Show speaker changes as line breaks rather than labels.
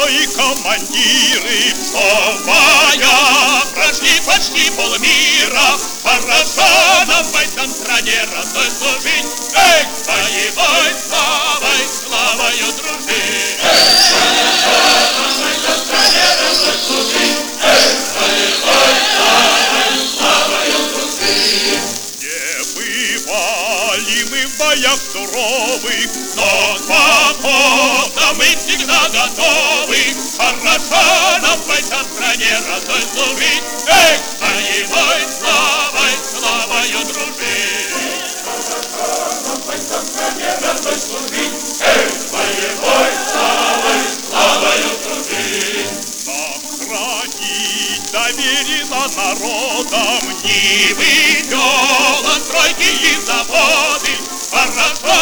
и командиры, что в боях прошли почти полмира. Хорошо нам в этом стране родной служить, эх, боевой славой, славою дружить. Хорошо нам в этом стране родной служить, эх, боевой славой, славою дружить. Не бывали мы в боях суровых, но к походам мы всегда готовы. Хорошо нам в этой стране родной служить, эх, боевой славой, славою дружить. Хорошо нам в этой стране родной служить, эх, боевой славой, славою дружить. Сохранить доверено народам Нивы, дела, стройки и заводы. Хорошо